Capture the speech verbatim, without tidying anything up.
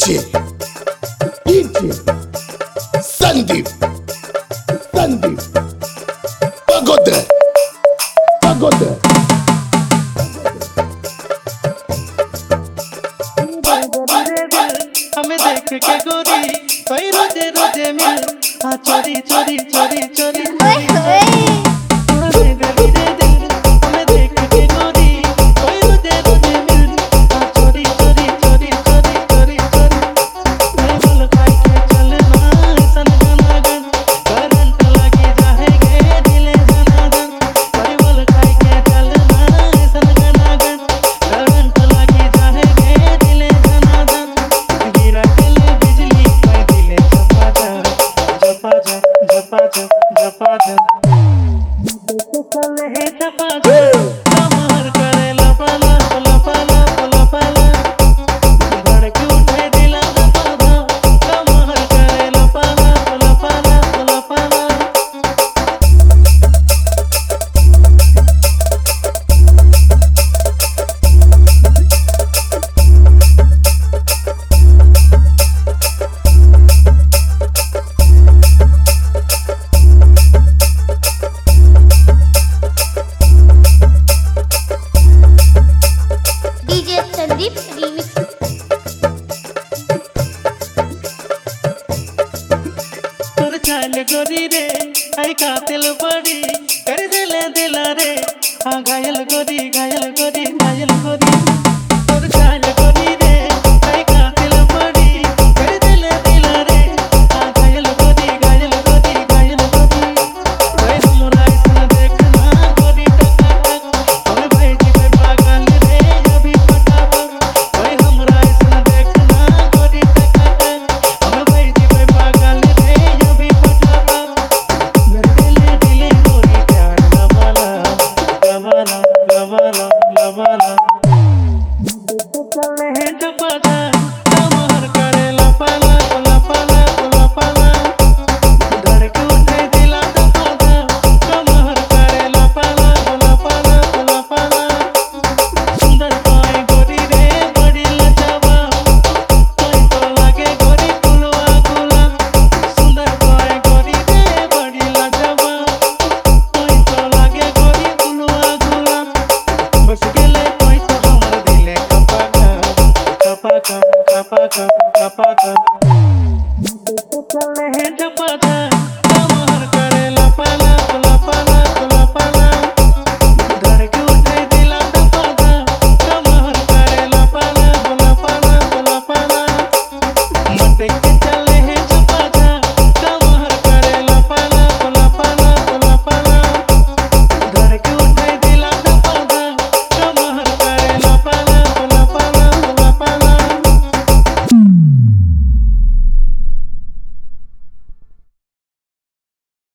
DJ DJ Sandeep Sandeep Pagodar Pagodar हमें देख के गोरी कोई रोजे रोजे मिल हाँ चोरी चोरी चोरी चोरी हमें देख के गोरी कोई रोजे रोजे मिल हाँ चोरी चोरी चोरी चोरी चोरी चोरी मैं बोल खाई के चलना सन गनागन करंट लगी जाएंगे दिले जनादन मैं बोल खाई के चलना सन गनागन करंट लगी जाएंगे दिले जनादन गिरा के ले बिजली मैं दिले झपा जा झपा जा झपा जा झपा जा चले है झपा जा कमर करे लपा लप लपा लप लपा लप धड़क उठे दिला झपा जा कमर करे लपा लप लपा लप लपा लप डीजे संदीप रीमिक्स तोर चाल गोरी रे आई कातिल बड़ी कर दिले दिला रे हाँ घायल गोरी घायल गोरी घायल गोरी तोर चाल गोरी रे आई कातिल बड़ी कर दिले दिला रे हाँ घायल गोरी घायल गोरी घायल गोरी भाई हमरा ऐसा देखना गोरी टका टक हमें भाई जी पे पागल रे अभी फटाफट भाई हमरा ऐसा देखना गोरी टका टक हमें भाई जी पे पागल रे अभी फटाफट मेरे दिले दिले गोरी प्यार लवाला लवाला लवाला लवाला चले हैं झपा जा कमर करे लपा लप लपा लप लपा लप धड़क उठे दिला झपा जा कमर करे लपा लप लपा लप लपा लप सुंदर पाए गोरी रे बड़ी लजावा कोई तो लागे गोरी कुलवा कुला सुंदर पाए गोरी रे बड़ी लजावा कोई तो लागे गोरी कुलवा कुला बस गेले कोई तो हमर दिले कपा कप कपा कप कपा कप कपा कप